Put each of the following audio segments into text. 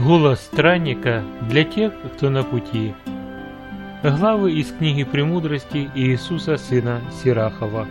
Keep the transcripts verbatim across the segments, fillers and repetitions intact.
Голос странника для тех, кто на пути. Главы из книги «Премудрости» Иисуса сына Сирахова.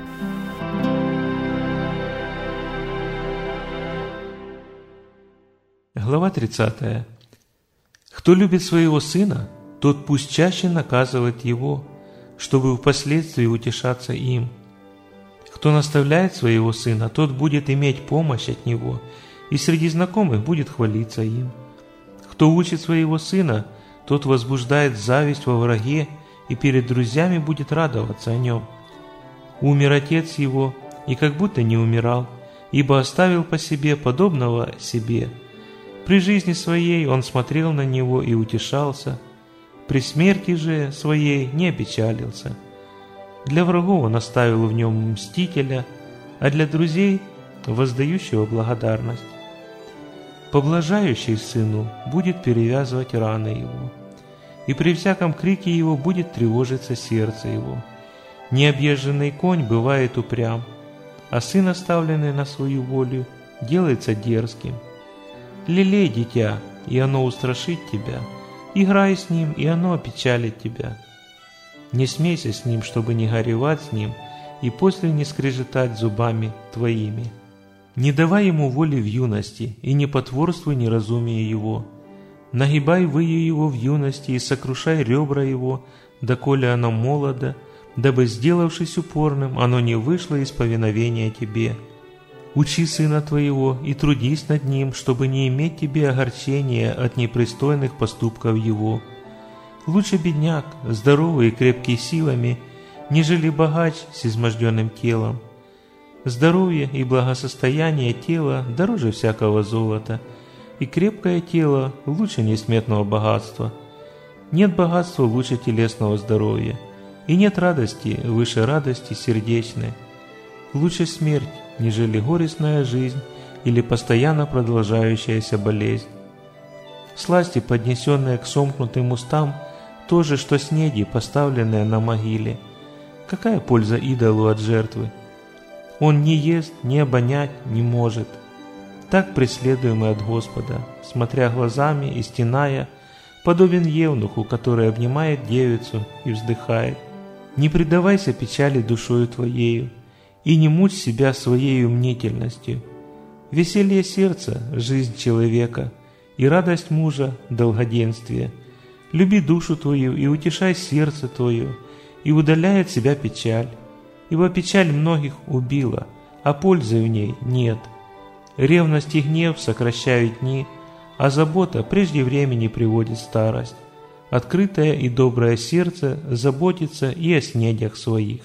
Глава тридцатая. Кто любит своего сына, тот пусть чаще наказывает его, чтобы впоследствии утешаться им. Кто наставляет своего сына, тот будет иметь помощь от него, и среди знакомых будет хвалиться им. Кто учит своего сына, тот возбуждает зависть во враге и перед друзьями будет радоваться о нем. Умер отец его, и как будто не умирал, ибо оставил по себе подобного себе. При жизни своей он смотрел на него и утешался, при смерти же своей не опечалился. Для врагов он оставил в нем мстителя, а для друзей – воздающего благодарность. Поблажающий сыну будет перевязывать раны его, и при всяком крике его будет тревожиться сердце его. Необъезженный конь бывает упрям, а сын, оставленный на свою волю, делается дерзким. Лелей дитя, и оно устрашит тебя, играй с ним, и оно опечалит тебя. Не смейся с ним, чтобы не горевать с ним, и после не скрежетать зубами твоими. Не давай ему воли в юности, и не потворствуй неразумию его. Нагибай выю его в юности, и сокрушай ребра его, доколе оно молодо, дабы, сделавшись упорным, оно не вышло из повиновения тебе. Учи сына твоего и трудись над ним, чтобы не иметь тебе огорчения от непристойных поступков его. Лучше бедняк, здоровый и крепкий силами, нежели богач с изможденным телом. Здоровье и благосостояние тела дороже всякого золота, и крепкое тело лучше несметного богатства. Нет богатства лучше телесного здоровья, и нет радости выше радости сердечной. Лучше смерть, нежели горестная жизнь или постоянно продолжающаяся болезнь. Сласти, поднесенные к сомкнутым устам, то же, что снеди, поставленные на могиле. Какая польза идолу от жертвы? Он не ест, не обонять не может. Так преследуемый от Господа, смотря глазами и стеная, подобен евнуху, который обнимает девицу и вздыхает. Не предавайся печали душою твоею, и не мучь себя своею мнительностью. Веселье сердца – жизнь человека, и радость мужа – долгоденствие. Люби душу твою и утешай сердце твое, и удаляй от себя печаль. Ибо печаль многих убила, а пользы в ней нет. Ревность и гнев сокращают дни, а забота прежде времени приводит старость. Открытое и доброе сердце заботится и о снедях своих.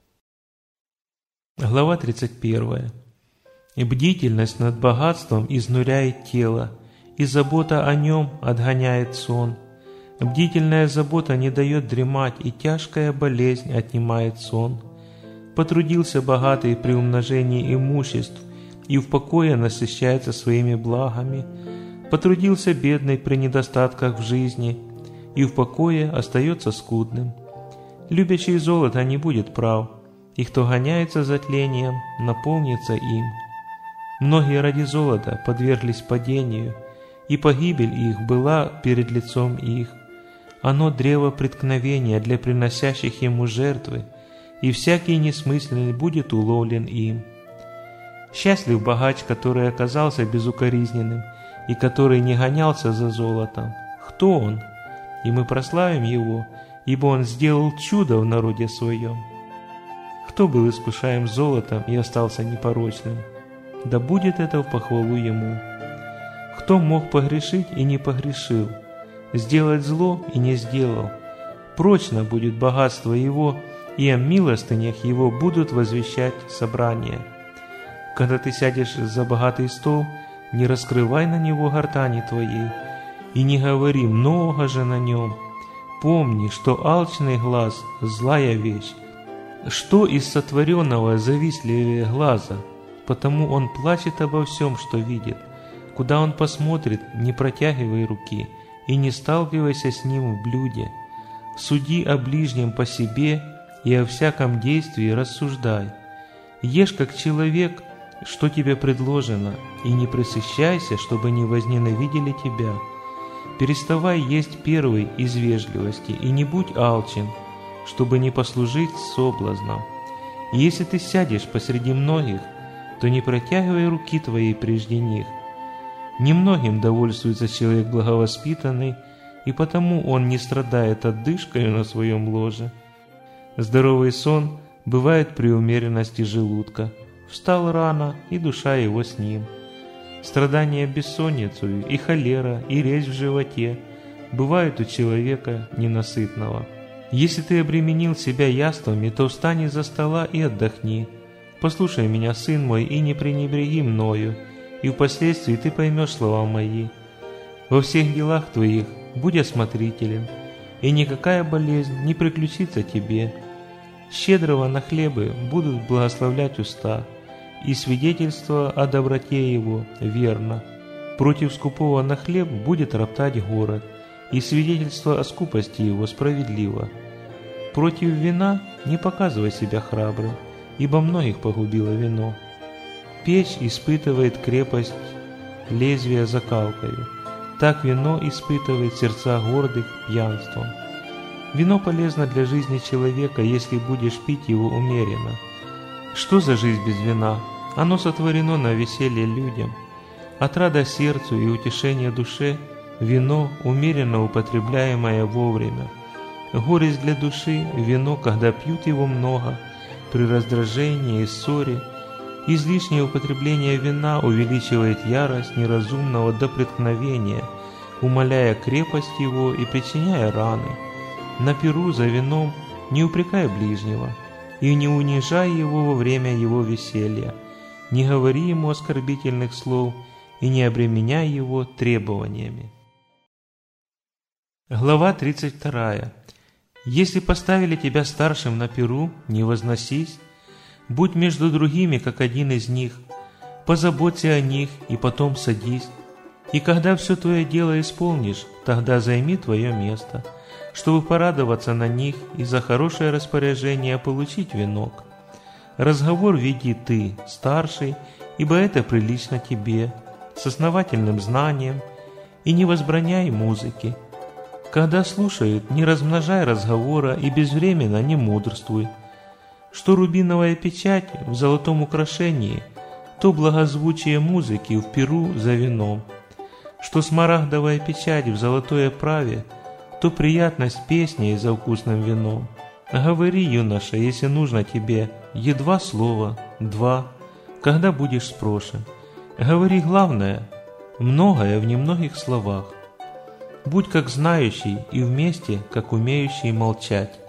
Глава тридцать первая. И бдительность над богатством изнуряет тело, и забота о нем отгоняет сон. Бдительная забота не дает дремать, и тяжкая болезнь отнимает сон. Потрудился богатый при умножении имуществ, и в покое насыщается своими благами. Потрудился бедный при недостатках в жизни, и в покое остается скудным. Любящий золото не будет прав, и кто гоняется за тлением, наполнится им. Многие ради золота подверглись падению, и погибель их была перед лицом их. Оно древо преткновения для приносящих ему жертвы, и всякий несмысленный будет уловлен им. Счастлив богач, который оказался безукоризненным, и который не гонялся за золотом. Кто он? И мы прославим его, ибо он сделал чудо в народе своем. Кто был искушаем золотом и остался непорочным? Да будет это в похвалу ему. Кто мог погрешить и не погрешил? Сделать зло и не сделал? Прочно будет богатство его, и о милостынях его будут возвещать собрания. Когда ты сядешь за богатый стол, не раскрывай на него гортани твоей, и не говори много же на нем. Помни, что алчный глаз – злая вещь. Что из сотворенного завистливее глаза? Потому он плачет обо всем, что видит. Куда он посмотрит, не протягивай руки, и не сталкивайся с ним в блюде. Суди о ближнем по себе, и о всяком действии рассуждай. Ешь как человек, что тебе предложено, и не пресыщайся, чтобы не возненавидели тебя. переставай есть первый из вежливости и не будь алчен, чтобы не послужить соблазнам. И если ты сядешь посреди многих, то не протягивай руки твоей прежде них. Немногим довольствуется человек благовоспитанный, и потому он не страдает отдышкою на своем ложе. Здоровый сон бывает при умеренности желудка. Встал рано, и душа его с ним. Страдания бессонницей, и холера, и резь в животе бывают у человека ненасытного. Если ты обременил себя яствами, то встань из-за стола и отдохни. Послушай меня, сын мой, и не пренебреги мною, и впоследствии ты поймешь слова мои. Во всех делах твоих будь осмотрителен, и никакая болезнь не приключится тебе. Щедрого на хлебы будут благословлять уста, и свидетельство о доброте его верно. Против скупого на хлеб будет роптать город, и свидетельство о скупости его справедливо. Против вина не показывай себя храбрым, ибо многих погубило вино. Печь испытывает крепость лезвия закалкою, так вино испытывает сердца гордых пьянством. Вино полезно для жизни человека, если будешь пить его умеренно. Что за жизнь без вина? Оно сотворено на веселье людям. Отрада сердцу и утешение душе – вино, умеренно употребляемое вовремя. Горесть для души – вино, когда пьют его много, при раздражении и ссоре. Излишнее употребление вина увеличивает ярость неразумного до преткновения, умаляя крепость его и причиняя раны. На пиру за вином не упрекай ближнего, и не унижай его во время его веселья, не говори ему оскорбительных слов и не обременяй его требованиями. Глава тридцать вторая. Если поставили тебя старшим на пиру, не возносись, будь между другими, как один из них, позаботься о них и потом садись, и когда все твое дело исполнишь, тогда займи твое место, чтобы порадоваться на них и за хорошее распоряжение получить венок. Разговор веди ты, старший, ибо это прилично тебе, с основательным знанием, и не возбраняй музыки. Когда слушают, не размножай разговора и безвременно не мудрствуй. Что рубиновая печать в золотом украшении, то благозвучие музыки в пиру за вином. Что смарагдовая печать в золотой оправе, то приятность песни за вкусным вином. Говори, юноша, если нужно тебе, едва слово, два, когда будешь спрошен. Говори главное, многое в немногих словах. Будь как знающий и вместе, как умеющий молчать.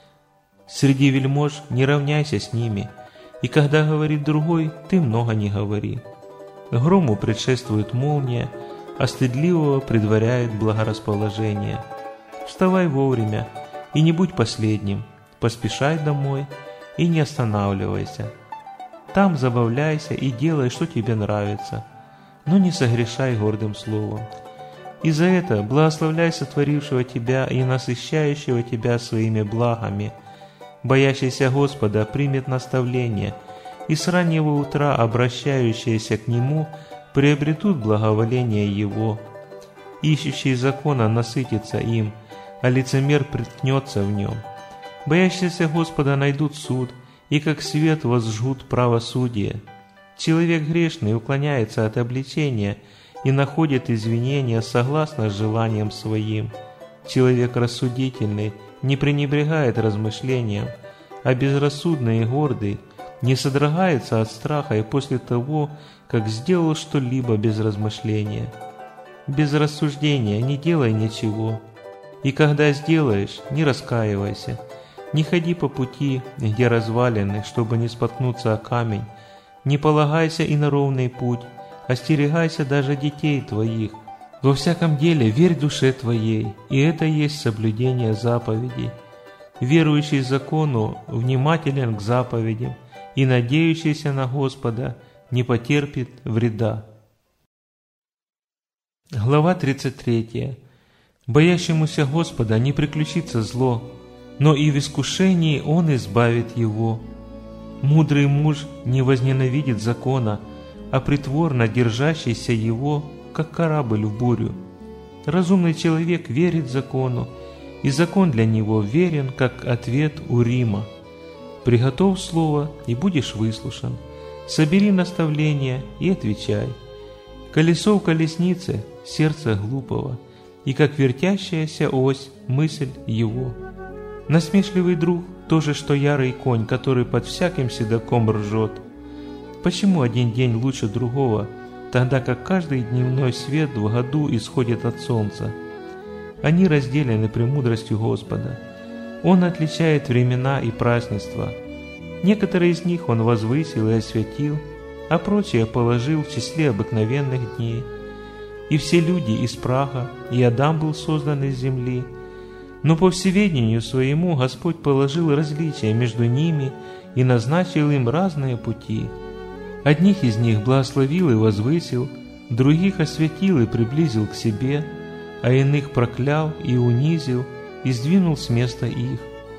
Среди вельмож не равняйся с ними, и когда говорит другой, ты много не говори. Грому предшествует молния, а стыдливого предваряет благорасположение. Вставай вовремя и не будь последним, поспешай домой и не останавливайся. Там забавляйся и делай, что тебе нравится, но не согрешай гордым словом. И за это благословляй сотворившего тебя и насыщающего тебя своими благами. Боящийся Господа примет наставление, и с раннего утра обращающиеся к Нему приобретут благоволение Его. Ищущий закона насытится им, а лицемер приткнется в нем. Боящиеся Господа найдут суд, и как свет возжгут правосудие. Человек грешный уклоняется от обличения и находит извинения согласно с желанием своим. Человек рассудительный не пренебрегает размышлением, а безрассудный и гордый не содрогается от страха и после того, как сделал что-либо без размышления. Без рассуждения не делай ничего, и когда сделаешь, не раскаивайся. Не ходи по пути, где развалины, чтобы не споткнуться о камень, не полагайся и на ровный путь, остерегайся даже детей твоих. Во всяком деле верь душе твоей, и это есть соблюдение заповедей. Верующий закону внимателен к заповедям, и надеющийся на Господа не потерпит вреда. Глава тридцать третья. Боящемуся Господа не приключится зло, но и в искушении Он избавит его. Мудрый муж не возненавидит закона, а притворно держащийся его, как корабль в бурю. Разумный человек верит закону, и закон для него верен, как ответ у Рима. Приготовь слово, и будешь выслушан. Собери наставления и отвечай. Колесо в колеснице – сердце глупого, и как вертящаяся ось – мысль его. Насмешливый друг – то же, что ярый конь, который под всяким седоком ржет. Почему один день лучше другого, тогда как каждый дневной свет в году исходит от солнца? Они разделены премудростью Господа. Он отличает времена и празднества. Некоторые из них Он возвысил и освятил, а прочие положил в числе обыкновенных дней. И все люди из праха, и Адам был создан из земли. Но по всеведению Своему Господь положил различия между ними и назначил им разные пути. Одних из них благословил и возвысил, других освятил и приблизил к себе, а иных проклял и унизил, и сдвинул с места их.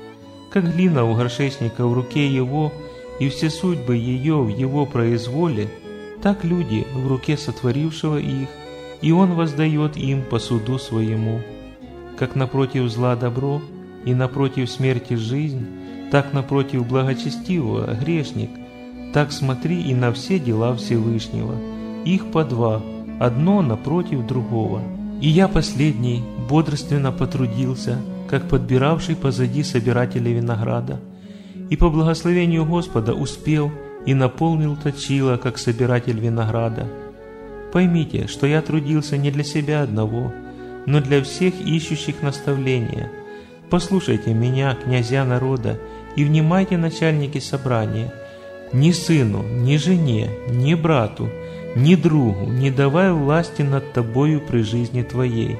Как глина у горшечника в руке его, и все судьбы ее в его произволе, так люди в руке сотворившего их, и он воздает им по суду своему. Как напротив зла добро, и напротив смерти жизнь, так напротив благочестивого грешник, так смотри и на все дела Всевышнего, их по два, одно напротив другого. И я последний бодрственно потрудился, как подбиравший позади собирателя винограда, и по благословению Господа успел и наполнил точило, как собиратель винограда. Поймите, что я трудился не для себя одного, но для всех ищущих наставления. Послушайте меня, князья народа, и внимайте, начальники собрания. Ни сыну, ни жене, ни брату, ни другу не давай власти над тобою при жизни твоей,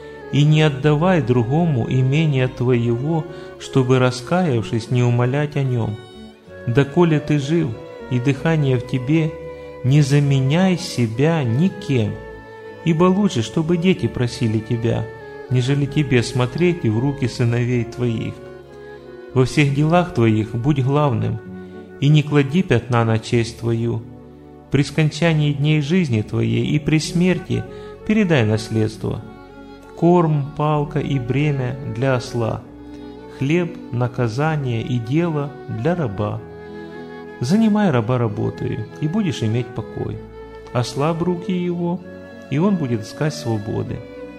и не отдавай другому имения твоего, чтобы, раскаявшись, не умолять о нем. Доколе ты жив, и дыхание в тебе, не заменяй себя никем, ибо лучше, чтобы дети просили тебя, нежели тебе смотреть и в руки сыновей твоих. Во всех делах твоих будь главным, и не клади пятна на честь твою. При скончании дней жизни твоей и при смерти передай наследство. Корм, палка и бремя для осла, хлеб, наказание и дело для раба. Занимай раба работою, и будешь иметь покой. Ослабь руки его, и он будет искать свободы.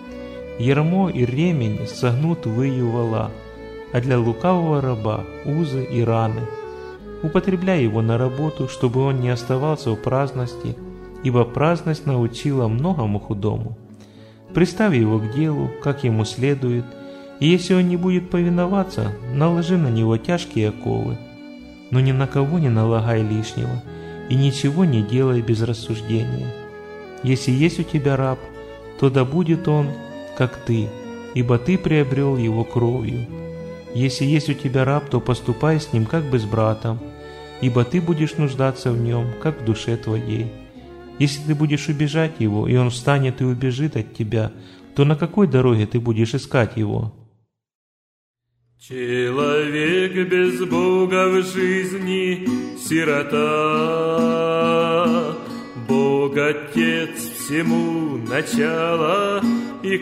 Ярмо и ремень согнут выю вола, а для лукавого раба узы и раны. Употребляй его на работу, чтобы он не оставался в праздности, ибо праздность научила многому худому. Приставь его к делу, как ему следует, и если он не будет повиноваться, наложи на него тяжкие оковы. Но ни на кого не налагай лишнего, и ничего не делай без рассуждения. Если есть у тебя раб, то да будет он, как ты, ибо ты приобрел его кровью. Если есть у тебя раб, то поступай с ним, как бы с братом, ибо ты будешь нуждаться в нем, как в душе твоей. Если ты будешь убежать его, и он встанет и убежит от тебя, то на какой дороге ты будешь искать его? Человек без Бога в жизни сирота, Бог Отец всему начало и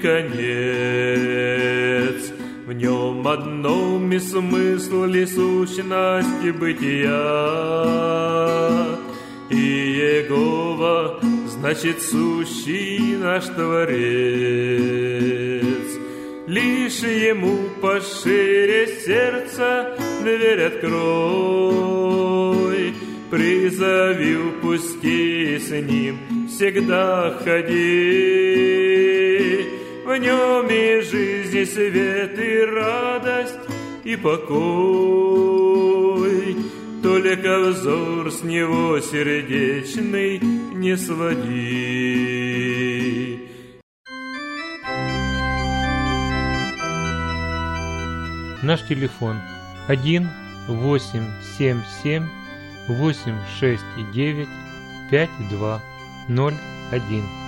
конец. В нем одном и смысл и сущность бытия, и Егова значит сущий наш Творец. Лишь ему пошире сердца дверь открой, призови в пусти с ним всегда ходи. В нем и жизнь, и свет, и радость, и покой, только взор с него сердечный не своди. Наш телефон один восемь семь семь восемь шесть девять пять два ноль один.